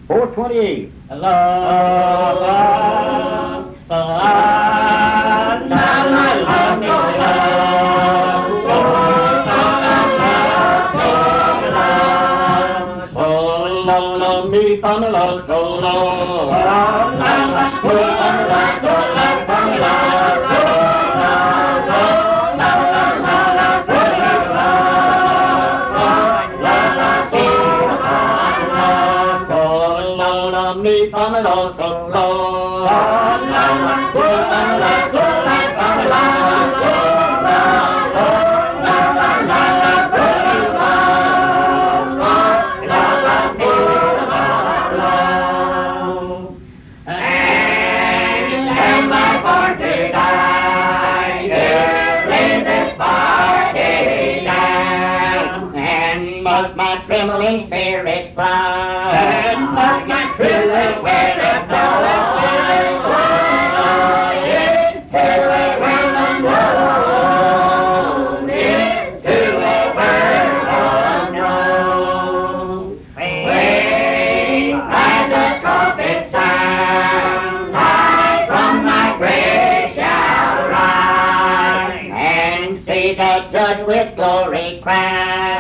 428. Trembling spirit fly, and must my trembling spirit fly, into a world unknown, into a world unknown. When by the trumpet sound, I from my grave shall rise, and see the judge with glory crowned.